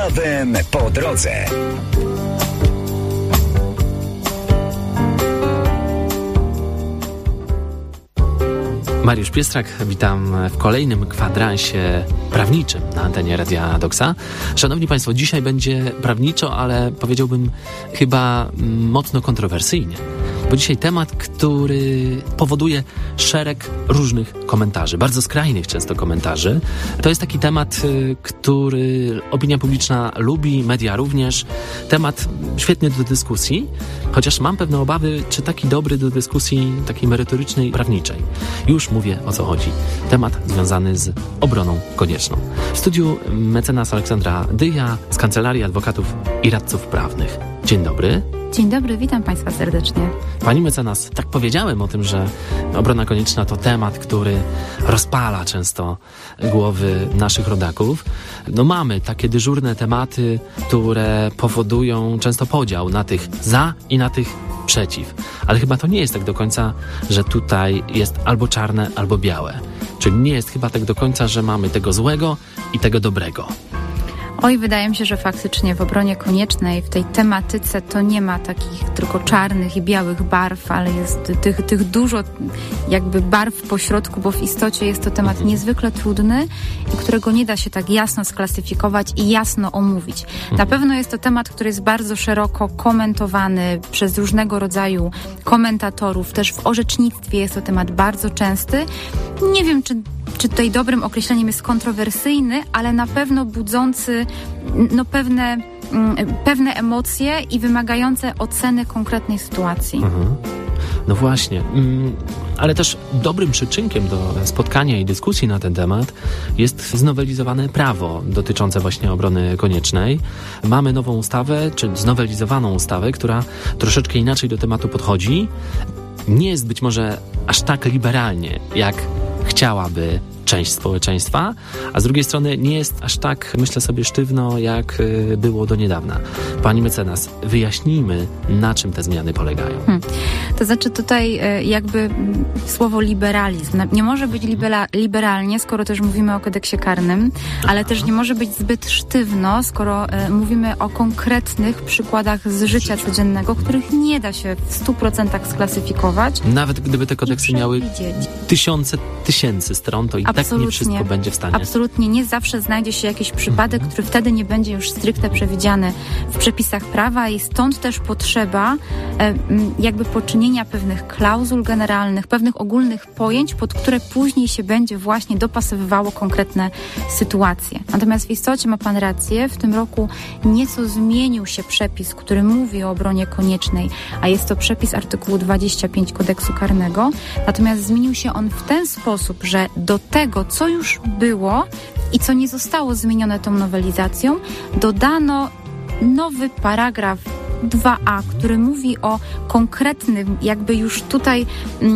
Prawem po drodze. Mariusz Piestrak, witam w kolejnym kwadransie prawniczym na antenie Radia Doksa. Szanowni Państwo, dzisiaj będzie prawniczo, ale powiedziałbym chyba mocno kontrowersyjnie. Bo dzisiaj temat, który powoduje szereg różnych komentarzy, bardzo skrajnych często komentarzy. To jest taki temat, który opinia publiczna lubi, media również. Temat świetny do dyskusji, chociaż mam pewne obawy, czy taki dobry do dyskusji takiej merytorycznej, prawniczej. Już mówię, o co chodzi. Temat związany z obroną konieczną. W studiu mecenas Aleksandra Dyja z Kancelarii Adwokatów i Radców Prawnych. Dzień dobry. Dzień dobry, witam Państwa serdecznie. Pani mecenas, tak powiedziałem o tym, że obrona konieczna to temat, który rozpala często głowy naszych rodaków. No mamy takie dyżurne tematy, które powodują często podział na tych za i na tych przeciw. Ale chyba to nie jest tak do końca, że tutaj jest albo czarne, albo białe. Czyli nie jest chyba tak do końca, że mamy tego złego i tego dobrego. Oj, wydaje mi się, że faktycznie w obronie koniecznej, w tej tematyce to nie ma takich tylko czarnych i białych barw, ale jest tych dużo jakby barw po środku, bo w istocie jest to temat niezwykle trudny i którego nie da się tak jasno sklasyfikować i jasno omówić. Na pewno jest to temat, który jest bardzo szeroko komentowany przez różnego rodzaju komentatorów. Też w orzecznictwie jest to temat bardzo częsty. Nie wiem, czy tutaj dobrym określeniem jest kontrowersyjny, ale na pewno budzący pewne emocje i wymagające oceny konkretnej sytuacji. No właśnie, ale też dobrym przyczynkiem do spotkania i dyskusji na ten temat jest znowelizowane prawo dotyczące właśnie obrony koniecznej. Mamy nową ustawę, czy znowelizowaną ustawę, która troszeczkę inaczej do tematu podchodzi. Nie jest być może aż tak liberalnie, jak chciałaby część społeczeństwa, a z drugiej strony nie jest aż tak, myślę sobie, sztywno, jak było do niedawna. Pani mecenas, wyjaśnijmy, na czym te zmiany polegają. To znaczy tutaj jakby słowo liberalizm. Nie może być liberalnie, skoro też mówimy o kodeksie karnym, ale też nie może być zbyt sztywno, skoro mówimy o konkretnych przykładach z życia codziennego, których nie da się w 100% sklasyfikować. Nawet gdyby te kodeksy miały tysięcy stron, to i tak nie wszystko będzie w stanie. Absolutnie. Nie zawsze znajdzie się jakiś przypadek, który wtedy nie będzie już stricte przewidziany w przepisach prawa i stąd też potrzeba jakby poczynienia pewnych klauzul generalnych, pewnych ogólnych pojęć, pod które później się będzie właśnie dopasowywało konkretne sytuacje. Natomiast w istocie ma Pan rację, w tym roku nieco zmienił się przepis, który mówi o obronie koniecznej, a jest to przepis artykułu 25 kodeksu karnego. Natomiast zmienił się on w ten sposób, że do tego, co już było i co nie zostało zmienione tą nowelizacją, dodano nowy paragraf 2a, który mówi o konkretnym, jakby już tutaj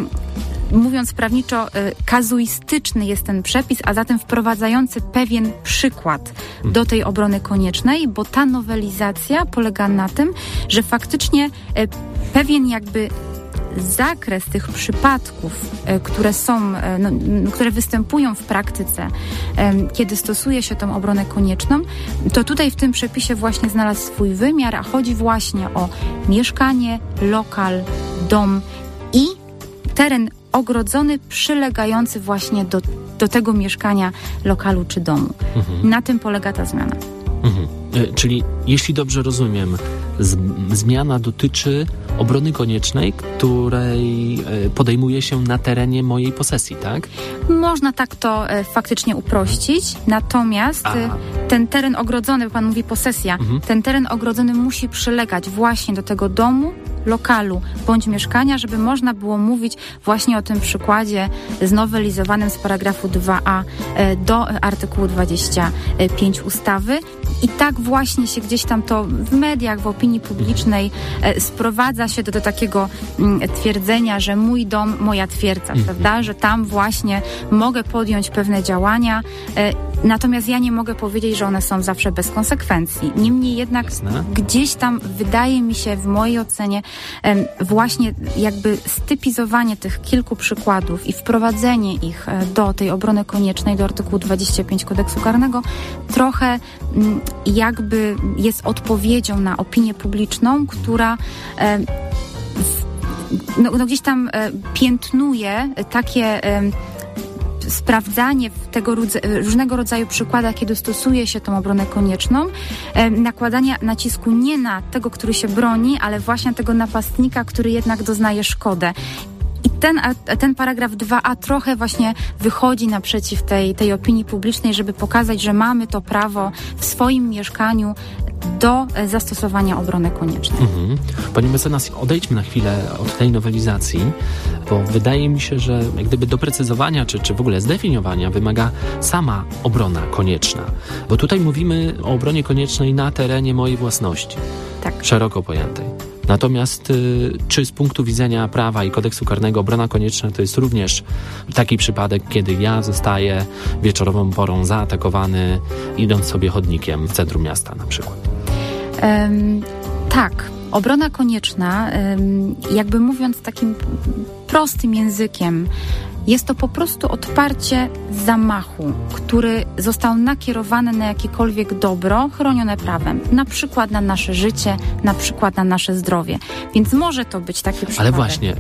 mówiąc prawniczo, kazuistyczny jest ten przepis, a zatem wprowadzający pewien przykład do tej obrony koniecznej, bo ta nowelizacja polega na tym, że faktycznie pewien jakby zakres tych przypadków, które są, które występują w praktyce, kiedy stosuje się tą obronę konieczną, to tutaj w tym przepisie właśnie znalazł swój wymiar, a chodzi właśnie o mieszkanie, lokal, dom i teren ogrodzony przylegający właśnie do tego mieszkania, lokalu czy domu. Na tym polega ta zmiana. Czyli, jeśli dobrze rozumiem, zmiana dotyczy obrony koniecznej, której podejmuje się na terenie mojej posesji, tak? Można tak to faktycznie uprościć, natomiast ten teren ogrodzony, bo Pan mówi posesja, ten teren ogrodzony musi przylegać właśnie do tego domu, lokalu bądź mieszkania, żeby można było mówić właśnie o tym przykładzie znowelizowanym z paragrafu 2a do artykułu 25 ustawy. I tak właśnie się gdzieś tam to w mediach, w opinii publicznej sprowadza się do takiego twierdzenia, że mój dom, moja twierdza, prawda? Że tam właśnie mogę podjąć pewne działania Natomiast ja nie mogę powiedzieć, że one są zawsze bez konsekwencji. Niemniej jednak gdzieś tam wydaje mi się w mojej ocenie właśnie jakby stypizowanie tych kilku przykładów i wprowadzenie ich do tej obrony koniecznej, do artykułu 25 Kodeksu Karnego trochę jakby jest odpowiedzią na opinię publiczną, która gdzieś tam piętnuje takie sprawdzanie w tego różnego rodzaju przykładach, kiedy stosuje się tą obronę konieczną, nakładania nacisku nie na tego, który się broni, ale właśnie na tego napastnika, który jednak doznaje szkodę. I ten paragraf 2a trochę właśnie wychodzi naprzeciw tej opinii publicznej, żeby pokazać, że mamy to prawo w swoim mieszkaniu do zastosowania obrony koniecznej. Pani mecenas, odejdźmy na chwilę od tej nowelizacji, bo wydaje mi się, że jak gdyby doprecyzowania czy w ogóle zdefiniowania wymaga sama obrona konieczna. Bo tutaj mówimy o obronie koniecznej na terenie mojej własności. Tak. Szeroko pojętej. Natomiast czy z punktu widzenia prawa i kodeksu karnego obrona konieczna to jest również taki przypadek, kiedy ja zostaję wieczorową porą zaatakowany, idąc sobie chodnikiem w centrum miasta na przykład? Tak. Obrona konieczna, jakby mówiąc takim prostym językiem, jest to po prostu odparcie zamachu, który został nakierowany na jakiekolwiek dobro chronione prawem. Na przykład na nasze życie, na przykład na nasze zdrowie. Więc może to być taki przypadek. Ale właśnie,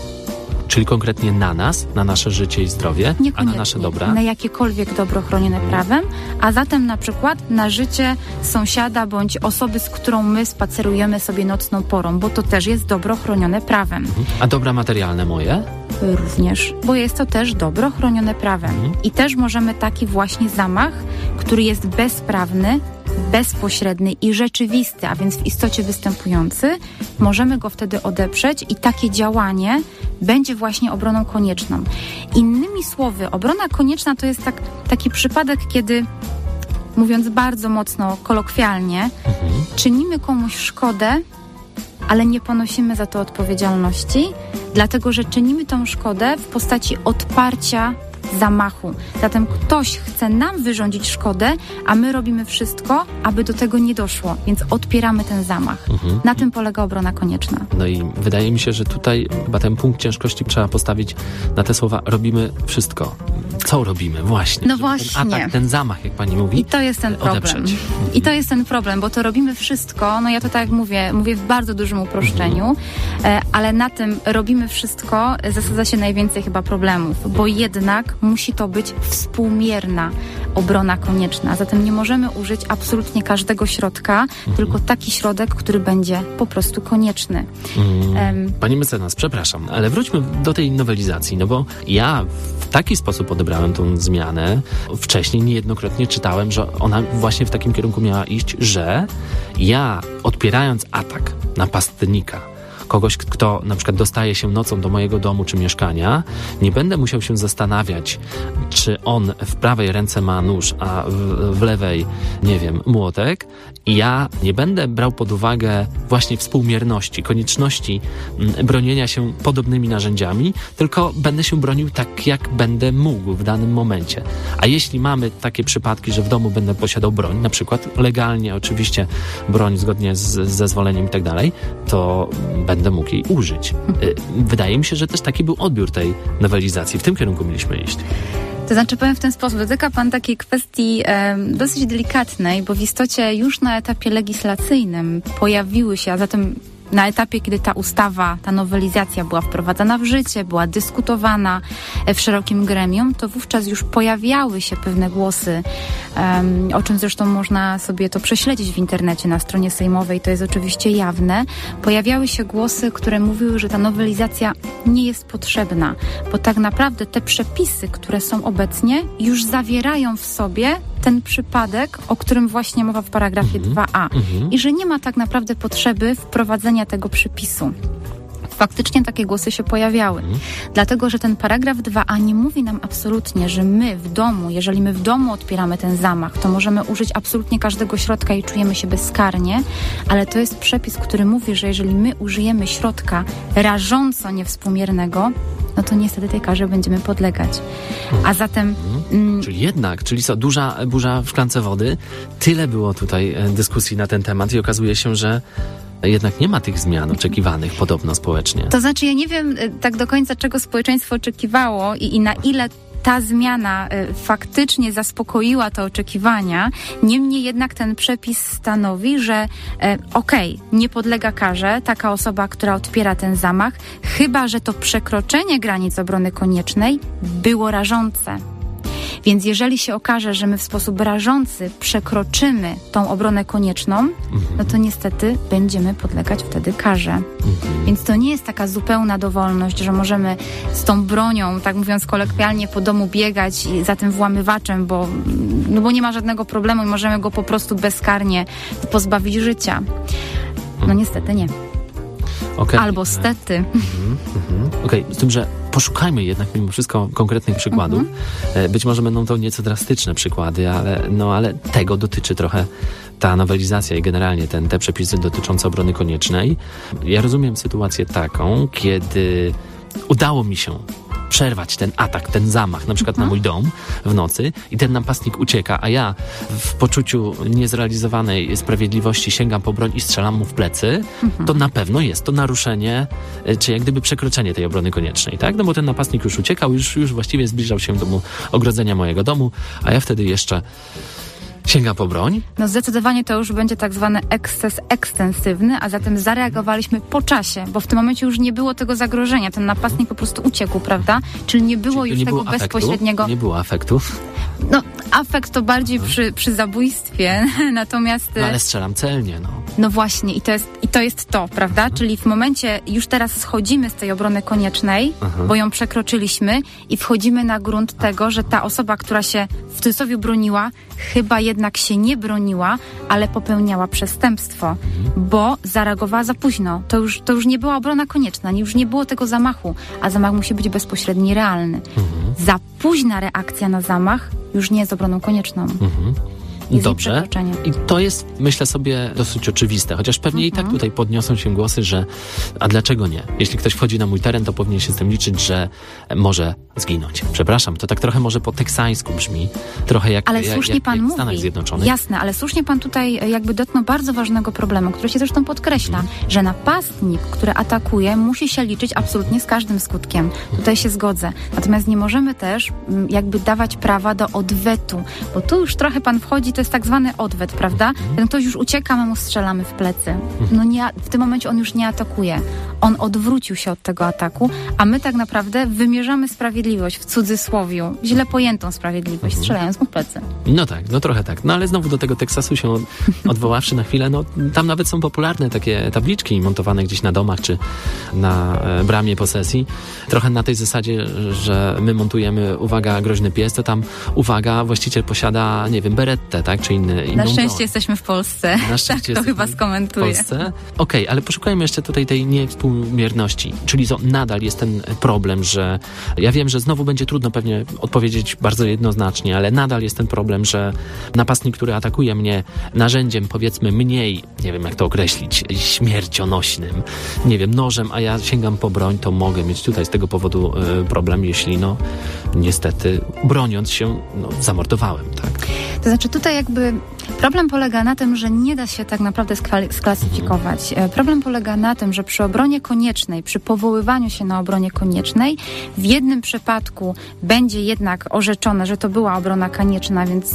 czyli konkretnie na nas, na nasze życie i zdrowie, a na nasze dobra? Na jakiekolwiek dobro chronione prawem, a zatem na przykład na życie sąsiada bądź osoby, z którą my spacerujemy sobie nocną porą, bo to też jest dobro chronione prawem. A dobra materialne moje? Również, bo jest to też dobro chronione prawem. I też możemy taki właśnie zamach, który jest bezprawny, bezpośredni i rzeczywisty, a więc w istocie występujący, możemy go wtedy odeprzeć i takie działanie będzie właśnie obroną konieczną. Innymi słowy, obrona konieczna to jest taki przypadek, kiedy, mówiąc bardzo mocno kolokwialnie, czynimy komuś szkodę, ale nie ponosimy za to odpowiedzialności, dlatego że czynimy tą szkodę w postaci odparcia zamachu. Zatem ktoś chce nam wyrządzić szkodę, a my robimy wszystko, aby do tego nie doszło, więc odpieramy ten zamach. Na tym polega obrona konieczna. No i wydaje mi się, że tutaj chyba ten punkt ciężkości trzeba postawić na te słowa robimy wszystko. Co robimy? Właśnie. No właśnie. Ten atak, ten zamach, jak pani mówi, I to jest ten problem. odeprzeć. I to jest ten problem, bo to robimy wszystko, no ja to tak jak mówię w bardzo dużym uproszczeniu, ale na tym robimy wszystko zasadza się najwięcej chyba problemów, bo jednak musi to być współmierna obrona konieczna. Zatem nie możemy użyć absolutnie każdego środka, tylko taki środek, który będzie po prostu konieczny. Pani mecenas, przepraszam, ale wróćmy do tej nowelizacji, no bo ja w taki sposób odebrałem tą zmianę. Wcześniej niejednokrotnie czytałem, że ona właśnie w takim kierunku miała iść, że ja odpierając atak napastnika, kogoś, kto na przykład dostaje się nocą do mojego domu czy mieszkania, nie będę musiał się zastanawiać, czy on w prawej ręce ma nóż, a w lewej, nie wiem, młotek. I ja nie będę brał pod uwagę właśnie współmierności, konieczności bronienia się podobnymi narzędziami, tylko będę się bronił tak, jak będę mógł w danym momencie. A jeśli mamy takie przypadki, że w domu będę posiadał broń, na przykład legalnie oczywiście broń zgodnie z zezwoleniem i tak dalej, to będę mógł jej użyć. Wydaje mi się, że też taki był odbiór tej nowelizacji. W tym kierunku mieliśmy iść. To znaczy powiem w ten sposób, dotyka Pan takiej kwestii dosyć delikatnej, bo w istocie już na etapie legislacyjnym pojawiły się, a zatem na etapie, kiedy ta ustawa, ta nowelizacja była wprowadzana w życie, była dyskutowana w szerokim gremium, to wówczas już pojawiały się pewne głosy, o czym zresztą można sobie to prześledzić w internecie na stronie sejmowej, to jest oczywiście jawne. Pojawiały się głosy, które mówiły, że ta nowelizacja nie jest potrzebna, bo tak naprawdę te przepisy, które są obecnie, już zawierają w sobie ten przypadek, o którym właśnie mowa w paragrafie 2a i że nie ma tak naprawdę potrzeby wprowadzenia tego przepisu. Faktycznie takie głosy się pojawiały. Dlatego, że ten paragraf 2a nie mówi nam absolutnie, że my w domu, jeżeli my w domu odpieramy ten zamach, to możemy użyć absolutnie każdego środka i czujemy się bezkarnie, ale to jest przepis, który mówi, że jeżeli my użyjemy środka rażąco niewspółmiernego, no to niestety tej karze będziemy podlegać. A zatem... Czyli co, duża burza w szklance wody. Tyle było tutaj dyskusji na ten temat i okazuje się, że jednak nie ma tych zmian oczekiwanych podobno społecznie. To znaczy, ja nie wiem tak do końca, czego społeczeństwo oczekiwało i na ile ta zmiana faktycznie zaspokoiła te oczekiwania. Niemniej jednak ten przepis stanowi, że nie podlega karze taka osoba, która odpiera ten zamach, chyba że to przekroczenie granic obrony koniecznej było rażące. Więc jeżeli się okaże, że my w sposób rażący przekroczymy tą obronę konieczną, no to niestety będziemy podlegać wtedy karze. Więc to nie jest taka zupełna dowolność, że możemy z tą bronią, tak mówiąc kolokwialnie, po domu biegać i za tym włamywaczem, bo nie ma żadnego problemu i możemy go po prostu bezkarnie pozbawić życia. No niestety nie. Okay. Albo stety. Okej, z tym, że poszukajmy jednak mimo wszystko konkretnych przykładów. Być może będą to nieco drastyczne przykłady, ale tego dotyczy trochę ta nowelizacja i generalnie te przepisy dotyczące obrony koniecznej. Ja rozumiem sytuację taką, kiedy udało mi się przerwać ten atak, ten zamach, na przykład na mój dom w nocy i ten napastnik ucieka, a ja w poczuciu niezrealizowanej sprawiedliwości sięgam po broń i strzelam mu w plecy, to na pewno jest to naruszenie, czy jak gdyby przekroczenie tej obrony koniecznej, tak? No bo ten napastnik już uciekał, już właściwie zbliżał się do ogrodzenia mojego domu, a ja wtedy jeszcze sięga po broń? No zdecydowanie to już będzie tak zwany eksces ekstensywny, a zatem zareagowaliśmy po czasie, bo w tym momencie już nie było tego zagrożenia. Ten napastnik po prostu uciekł, prawda? Czyli nie było już tego bezpośredniego... Nie było afektu? No, afekt to bardziej przy zabójstwie, natomiast... No ale strzelam celnie, no. No właśnie, i to jest to, prawda? Czyli w momencie, już teraz schodzimy z tej obrony koniecznej, bo ją przekroczyliśmy i wchodzimy na grunt tego, że ta osoba, która się w cudzysłowie broniła, chyba jednak się nie broniła, ale popełniała przestępstwo, bo zareagowała za późno. To już nie była obrona konieczna, już nie było tego zamachu, a zamach musi być bezpośredni, realny. Za późna reakcja na zamach już nie jest obroną konieczną. Dobrze. I to jest, myślę sobie, dosyć oczywiste, chociaż pewnie i tak tutaj podniosą się głosy, że a dlaczego nie? Jeśli ktoś wchodzi na mój teren, to powinien się z tym liczyć, że może zginąć. Przepraszam, to tak trochę może po teksańsku brzmi, trochę jak w Stanach Zjednoczonych. Jasne, ale słusznie pan tutaj jakby dotknął bardzo ważnego problemu, który się zresztą podkreśla, że napastnik, który atakuje, musi się liczyć absolutnie z każdym skutkiem. Tutaj się zgodzę. Natomiast nie możemy też jakby dawać prawa do odwetu, bo tu już trochę pan wchodzi, to jest tak zwany odwet, prawda? Ten ktoś już ucieka, my mu strzelamy w plecy. No nie, w tym momencie on już nie atakuje. On odwrócił się od tego ataku, a my tak naprawdę wymierzamy sprawiedliwość w cudzysłowiu, źle pojętą sprawiedliwość, strzelając mu w plecy. No tak, no trochę tak. No ale znowu do tego Teksasu się odwoławszy na chwilę, no tam nawet są popularne takie tabliczki montowane gdzieś na domach, czy na bramie posesji. Trochę na tej zasadzie, że my montujemy, uwaga, groźny pies, to tam, uwaga, właściciel posiada, nie wiem, berettę, tak? Czy inną Na szczęście jesteśmy w Polsce. Na szczęście tak to chyba skomentuję. W Polsce. Okej, ale poszukajmy jeszcze tutaj tej niewspółmierności. Czyli nadal jest ten problem, że ja wiem, że znowu będzie trudno pewnie odpowiedzieć bardzo jednoznacznie, ale nadal jest ten problem, że napastnik, który atakuje mnie narzędziem, powiedzmy mniej, nie wiem jak to określić, śmiercionośnym, nie wiem, nożem, a ja sięgam po broń, to mogę mieć tutaj z tego powodu problem, jeśli niestety broniąc się, zamordowałem, tak? To znaczy tutaj jakby problem polega na tym, że nie da się tak naprawdę sklasyfikować. Problem polega na tym, że przy obronie koniecznej, przy powoływaniu się na obronie koniecznej, w jednym przypadku będzie jednak orzeczone, że to była obrona konieczna, więc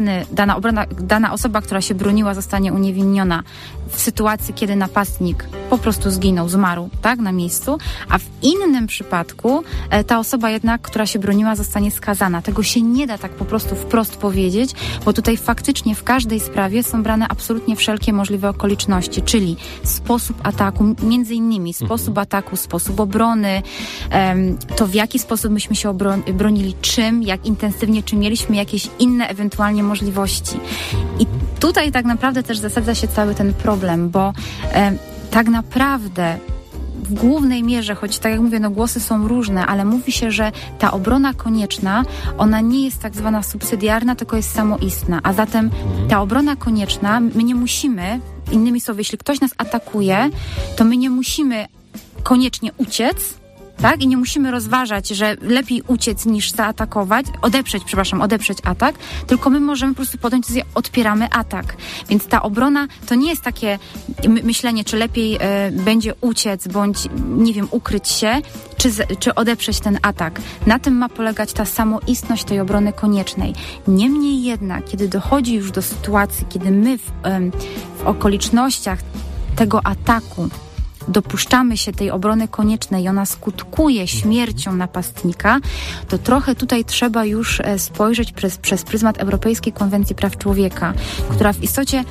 dana osoba, która się broniła, zostanie uniewinniona w sytuacji, kiedy napastnik po prostu zginął, zmarł, tak, na miejscu, a w innym przypadku ta osoba jednak, która się broniła, zostanie skazana. Tego się nie da tak po prostu wprost powiedzieć, bo tutaj faktycznie w każdej sprawie są brane absolutnie wszelkie możliwe okoliczności, czyli sposób ataku, między innymi sposób ataku, sposób obrony, to w jaki sposób myśmy się bronili, czym, jak intensywnie, czy mieliśmy jakieś inne ewentualnie możliwości. I tutaj tak naprawdę też zasadza się cały ten problem, bo tak naprawdę w głównej mierze, choć tak jak mówię, głosy są różne, ale mówi się, że ta obrona konieczna, ona nie jest tak zwana subsydiarna, tylko jest samoistna. A zatem ta obrona konieczna, my nie musimy, innymi słowy, jeśli ktoś nas atakuje, to my nie musimy koniecznie uciec, tak? I nie musimy rozważać, że lepiej uciec niż zaatakować, odeprzeć atak, tylko my możemy po prostu podjąć decyzję, odpieramy atak. Więc ta obrona to nie jest takie myślenie, czy lepiej będzie uciec, bądź, nie wiem, ukryć się, czy odeprzeć ten atak. Na tym ma polegać ta samoistność tej obrony koniecznej. Niemniej jednak, kiedy dochodzi już do sytuacji, kiedy my w okolicznościach tego ataku dopuszczamy się tej obrony koniecznej i ona skutkuje śmiercią napastnika, to trochę tutaj trzeba już spojrzeć przez pryzmat Europejskiej Konwencji Praw Człowieka, która w istocie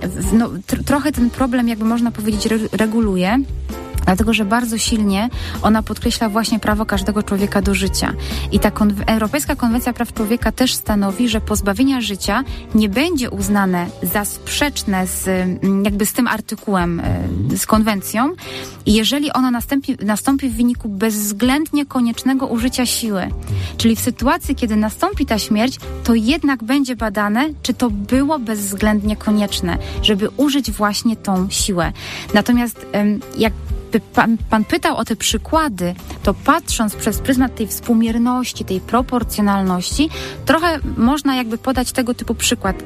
trochę ten problem, jakby można powiedzieć, reguluje, dlatego że bardzo silnie ona podkreśla właśnie prawo każdego człowieka do życia. I ta Europejska Konwencja Praw Człowieka też stanowi, że pozbawienie życia nie będzie uznane za sprzeczne z tym artykułem, z konwencją, i jeżeli ona nastąpi w wyniku bezwzględnie koniecznego użycia siły. Czyli w sytuacji, kiedy nastąpi ta śmierć, to jednak będzie badane, czy to było bezwzględnie konieczne, żeby użyć właśnie tą siłę. Natomiast jak Pan pytał o te przykłady, to patrząc przez pryzmat tej współmierności, tej proporcjonalności, trochę można jakby podać tego typu przykład,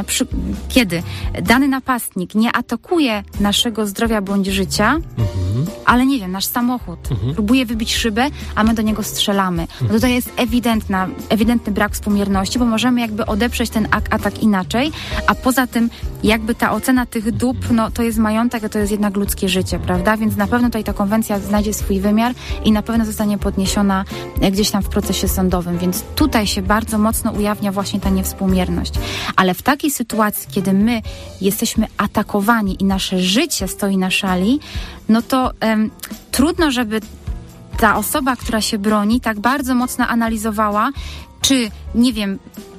kiedy dany napastnik nie atakuje naszego zdrowia bądź życia, ale nie wiem, nasz samochód próbuje wybić szybę, a my do niego strzelamy. No tutaj jest ewidentny brak współmierności, bo możemy jakby odeprzeć ten atak inaczej, a poza tym jakby ta ocena tych dóbr, no to jest majątek, a to jest jednak ludzkie życie, prawda? Więc na pewno tutaj ta konwencja znajdzie swój wymiar i na pewno zostanie podniesiona gdzieś tam w procesie sądowym, więc tutaj się bardzo mocno ujawnia właśnie ta niewspółmierność. Ale w takiej sytuacji, kiedy my jesteśmy atakowani i nasze życie stoi na szali, no to trudno, żeby ta osoba, która się broni, tak bardzo mocno analizowała, czy, nie wiem,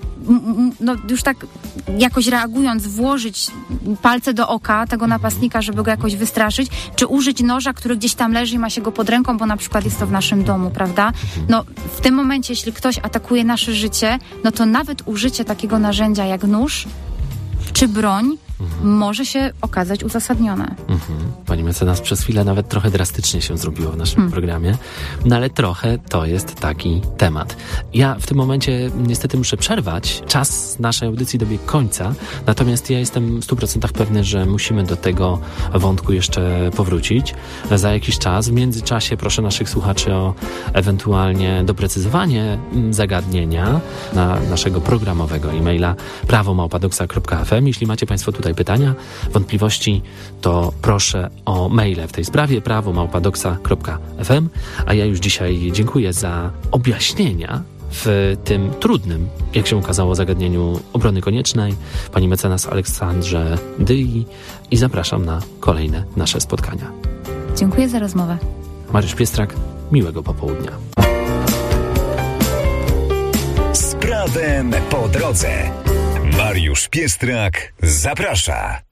no już tak jakoś reagując, włożyć palce do oka tego napastnika, żeby go jakoś wystraszyć, czy użyć noża, który gdzieś tam leży i ma się go pod ręką, bo na przykład jest to w naszym domu, prawda? No w tym momencie, jeśli ktoś atakuje nasze życie, no to nawet użycie takiego narzędzia jak nóż czy broń może się okazać uzasadnione. Pani mecenas, przez chwilę nawet trochę drastycznie się zrobiło w naszym programie, no ale trochę to jest taki temat. Ja w tym momencie niestety muszę przerwać. Czas naszej audycji dobiegł końca, natomiast ja jestem w 100% pewny, że musimy do tego wątku jeszcze powrócić za jakiś czas. W międzyczasie proszę naszych słuchaczy o ewentualnie doprecyzowanie zagadnienia na naszego programowego e-maila prawo@doxa.fm. Jeśli macie Państwo tutaj pytania, wątpliwości, to proszę o maile w tej sprawie prawo@doxa.fm. A ja już dzisiaj dziękuję za objaśnienia w tym trudnym, jak się okazało, zagadnieniu obrony koniecznej pani mecenas Aleksandrze Dyi i zapraszam na kolejne nasze spotkania. Dziękuję za rozmowę. Mariusz Piestrak, miłego popołudnia. Z prawem po drodze. Mariusz Piestrak zaprasza.